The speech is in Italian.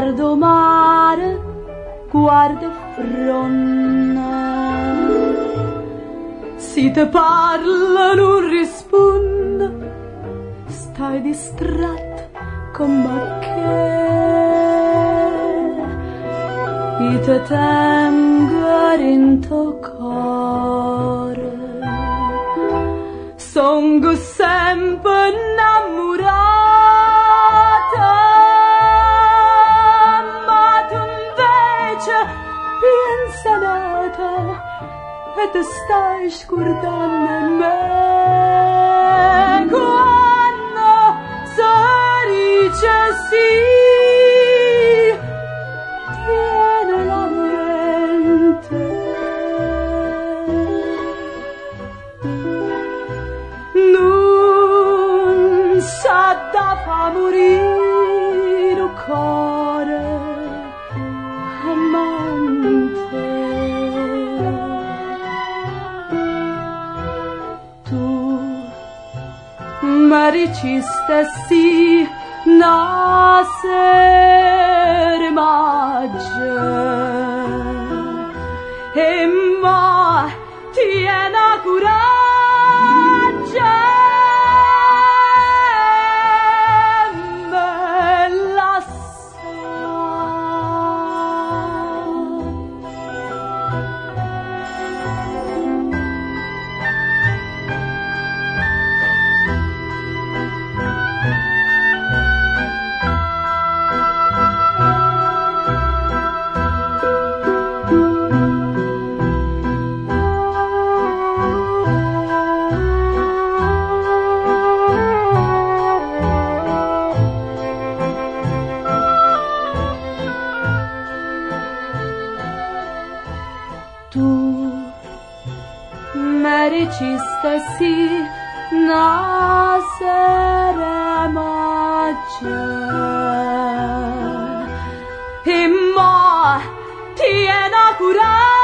Guardo mare, guarda fronna. Si te parla non risponda, stai distratto come che io te tengo in tuo cuore. Songo sempre innamorata, ma tu invece pensa nata e te stai scordando me. Quando si dice sì, tiene la mente. Non sa da fa morire il cuore amante. Tu mi dicesti sì una sera maggio e ma tieni coraggio. Tu mi dicesti sì una sera maggio e mo tieni coraggio.